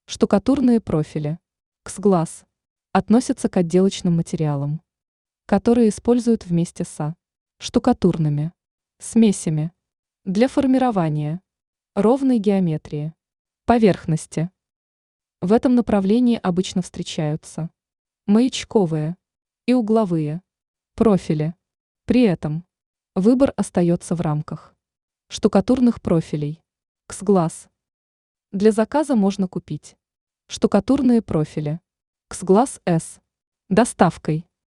Штукатурные профили. КСГЛАС. Относятся к отделочным материалам, которые используют вместе со штукатурными смесями для формирования ровной геометрии поверхности. В этом направлении обычно встречаются маячковые и угловые профили. При этом выбор остается в рамках штукатурных профилей. КСГЛАС. Для заказа можно купить штукатурные профили КСГЛАС С доставкой